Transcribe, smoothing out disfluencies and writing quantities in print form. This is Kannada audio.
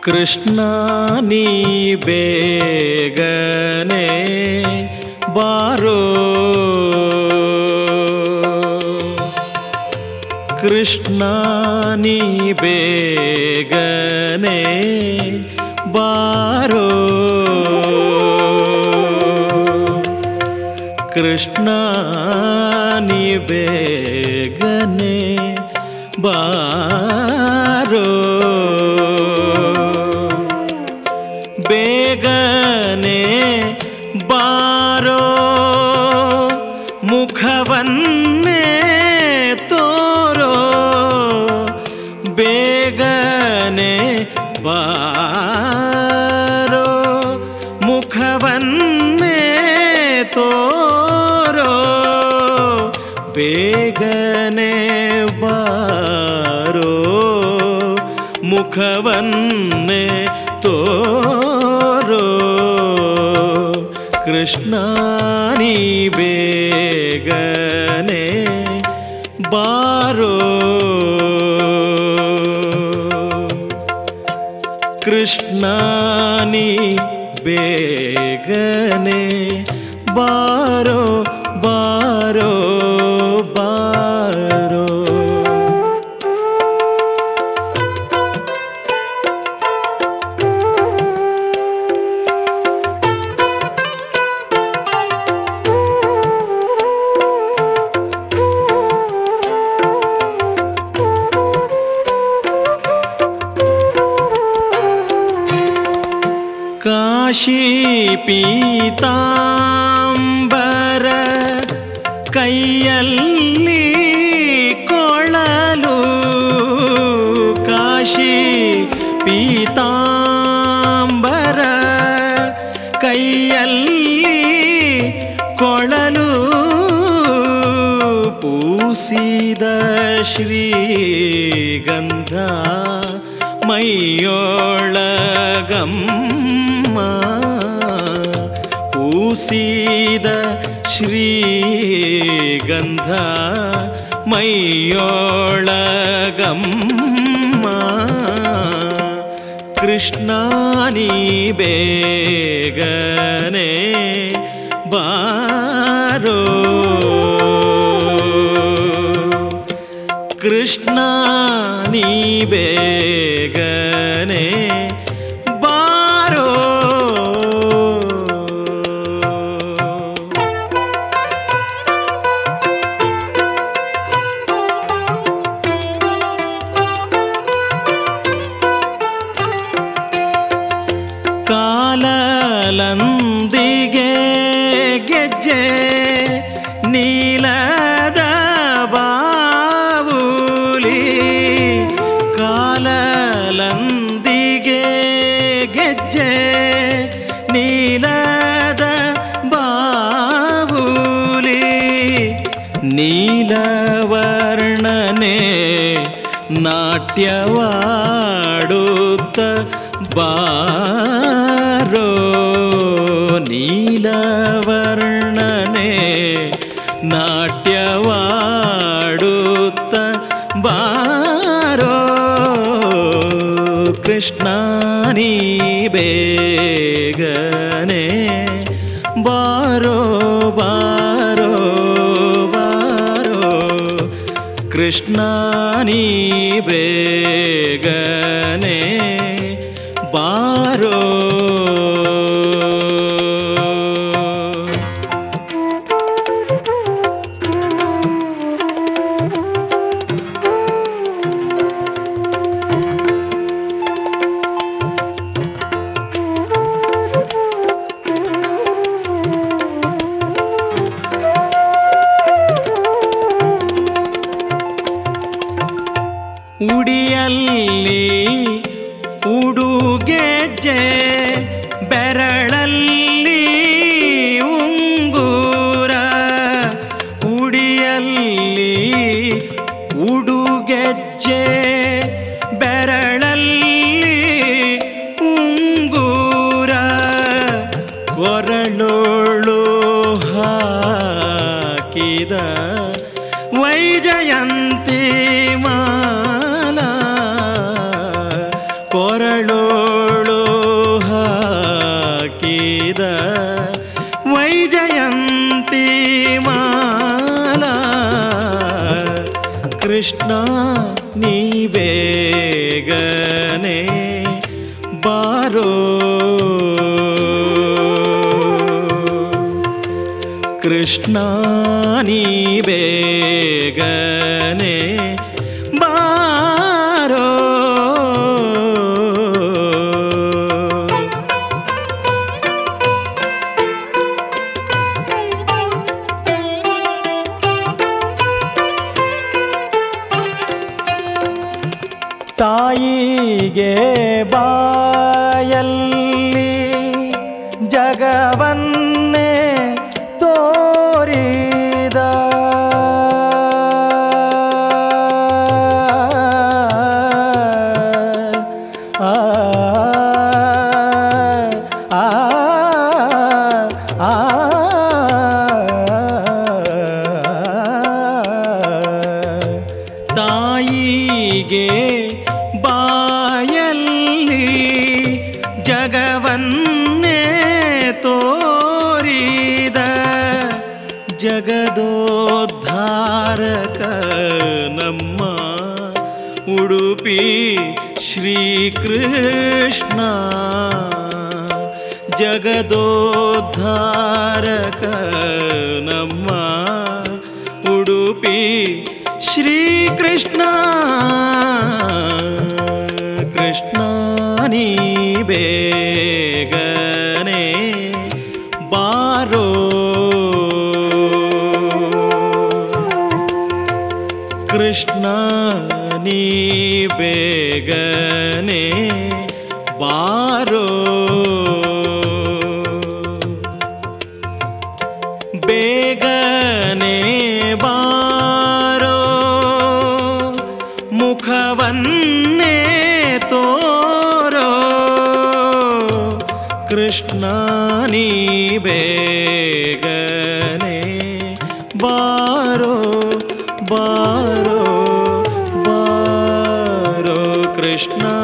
ಕೃಷ್ಣ ನೀ ಬೇಗನೆ ಬಾರೋ, ಕೃಷ್ಣ ನೀ ಬೇಗನೆ ಬಾರೋ, ಕೃಷ್ಣ ನೀ ಬೇಗನೆ ಬಾರೋ, ಬೇಗನೆ ಬಾರೋ ಮುಖವನ್ನೇ ತೋರೋ, ಬೇಗನೆ ಬಾರೋ ಮುಖವನ್ನೇ ತೋರೋ, ಬೇಗನೆ ಬಾರೋ ಮುಖವನ್ನೇ ತೋರೋ, ಕೃಷ್ಣ ನೀ ಬೇಗನೆ ಬಾರೋ, ಕೃಷ್ಣ ನೀ ಬೇಗನೆ ಬಾರೋ ಬಾರೋ ಬಾರೋ. ಕಾಶಿ ಪೀತಾಂಬರ ಕೈಯಲ್ಲಿ ಕೊಳಲು, ಕಾಶಿ ಪೀತಾಂಬರ ಕೈಯಲ್ಲಿ ಕೊಳಲು, ಪೂಸಿದ ಶ್ರೀಗಂಧ ಮೈಯೊಳಗಮ್ಮ, ಪೂಸಿದ ಶ್ರೀಗಂಧ ಮೈಯೊಳಗಮ್ಮ, ಕೃಷ್ಣ ನೀ ಬೇಗನೆ ಬಾರೋ, ಕೃಷ್ಣ ನೀ ಬೇಗನೆ ಬಾರೋ, ಕಾಲಲಂದಿಗೆ ಗೆಜ್ಜೆ ನೀಲದ ಬಾವುಲಿ, ಕಾಲಲಂದಿಗೆ ಗೆಜ್ಜೆ ನೀಲದ ಬಾವುಲಿ, ನೀಲವರ್ಣನೆ ನಾಟ್ಯವಾಡುತ್ತ ಬಾರೋ, ನೀಲವರ್ಣನೆ ನಾಟ್ಯವಾಡುತ್ತ ಬಾರೋ, ಕೃಷ್ಣ ನೀ ಬೇಗನೆ ಬಾರೋ ಬಾರೋ ಬಾರೋ, ಕೃಷ್ಣ ನೀ ಬೇಗನೆ ಬಾರೋ. ಉಡಿಯಲ್ಲಿ ಉಡುಗೆಜ್ಜೆ ಬೆರಳಲ್ಲಿ ಉಂಗುರ, ಉಡಿಯಲ್ಲಿ ಉಡುಗೆಜ್ಜೆ ಬೆರಳಲ್ಲಿ ಉಂಗುರ, ಕೊರಳೋಳು ಹಾಕಿದ ವೈಜಯಂತಿ ಮಾಲಾ, ಕೊರಳೋಳು ನೀ ಬೇಗನೆ ಬಾರೋ ಕೃಷ್ಣ ನೀ ಬೇಗನೆ ಬಾರೋ ತಾಯಿಗೆ ಬಾಯಲ್ಲಿ ಜಗವನ್ನೇ ತೋರಿದ ತಾಯಿಗೆ ಬಾಯಲ್ಲಿ ಜಗವನ್ನೇ ತೋರಿದ ಜಗದೋದ್ಧಾರಕ ನಮ್ಮ ಉಡುಪಿ ಶ್ರೀಕೃಷ್ಣ ಜಗದೋದ್ಧಾರಕ ನಮ್ಮ ಉಡುಪಿ ಶ್ರೀಕೃಷ್ಣ ಕೃಷ್ಣ ನೀ ಬೇಗನೆ ಬಾರೋ ಕೃಷ್ಣ ನೀ ಬೇಗನೆ ಬಾರೋ ಬೇಗನೆ ಬಾರೋ ಮುಖವನ್ನೇ ತೋರೋ ಕೃಷ್ಣ ನೀ ಬೇಗನೆ ಬಾರೋ ಬಾರೋ ಬಾರೋ ಕೃಷ್ಣ